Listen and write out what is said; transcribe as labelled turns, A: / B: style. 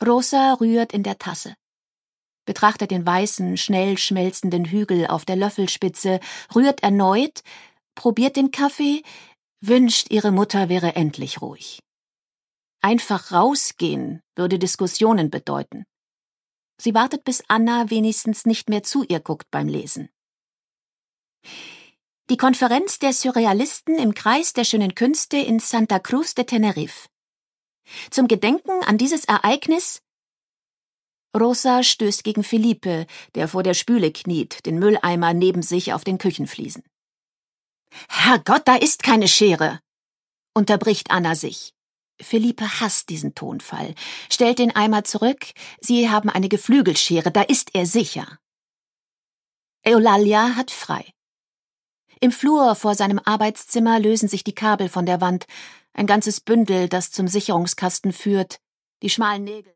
A: Rosa rührt in der Tasse, betrachtet den weißen, schnell schmelzenden Hügel auf der Löffelspitze, rührt erneut, probiert den Kaffee, wünscht, ihre Mutter wäre endlich ruhig. Einfach rausgehen würde Diskussionen bedeuten. Sie wartet, bis Anna wenigstens nicht mehr zu ihr guckt beim Lesen. Die Konferenz der Surrealisten im Kreis der schönen Künste in Santa Cruz de Tenerife. Zum Gedenken an dieses Ereignis. Rosa stößt gegen Felipe, der vor der Spüle kniet, den Mülleimer neben sich auf den Küchenfliesen. »Herrgott, da ist keine Schere«, unterbricht Anna sich. Felipe hasst diesen Tonfall, stellt den Eimer zurück, sie haben eine Geflügelschere, da ist er sicher. Eulalia hat frei. Im Flur vor seinem Arbeitszimmer lösen sich die Kabel von der Wand, ein ganzes Bündel, das zum Sicherungskasten führt, die schmalen Nägel.